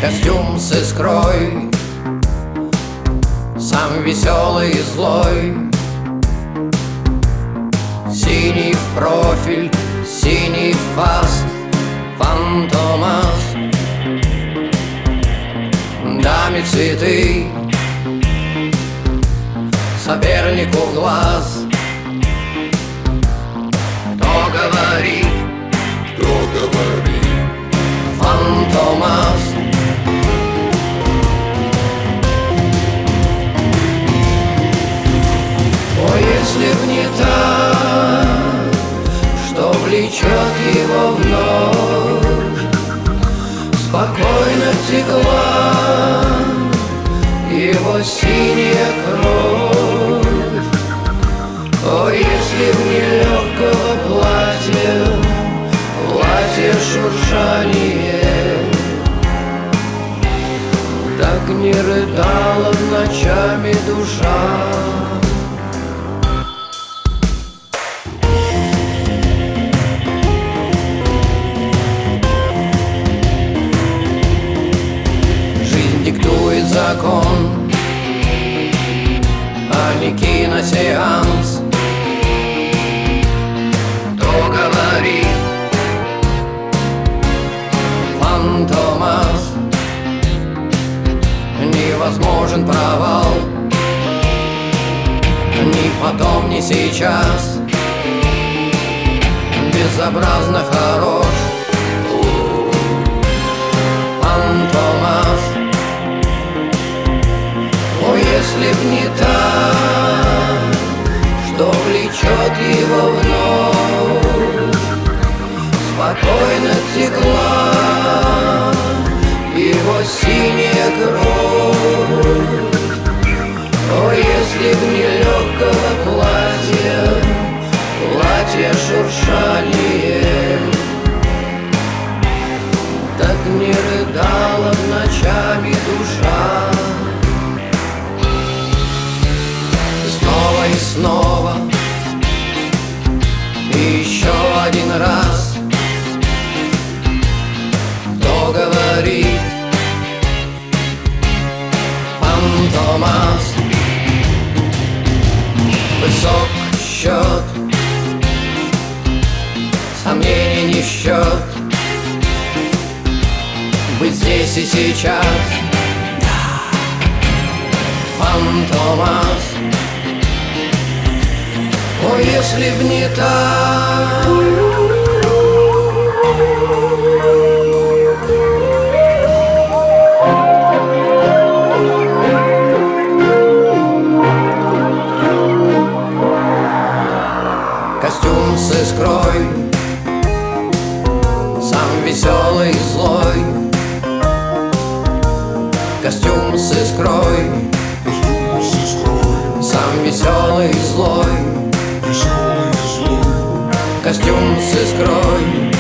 Костюм с искрой, сам веселый и злой. Синий в профиль, синий в фас, фантомас. Даме цветы, сопернику глаз. Кто говорит, фантомас. О, если б не так, что влечет его вновь, спокойно текла его синяя кровь. О, если б не легкого платья, платье шуршание, так не рыдала б ночами душа. Диктует закон, а не киносеанс. Кто говорит, фантомас. Невозможен провал, ни потом, ни сейчас. Безобразно хорош фантомас. О, если б не так, что влечет его вновь, спокойно текла его синяя кровь. О, если б не легкого платья, платье шуршание, так не рыдала б ночами душа. Снова и снова, и еще один раз. Кто говорит, фантомас. Высок счет, сомнений не в счет. Быть здесь и сейчас, фантомас. О, если б не так. Костюм с искрой, сам веселый и злой. Костюм с искрой, сам веселый и злой. Костюм с искрой.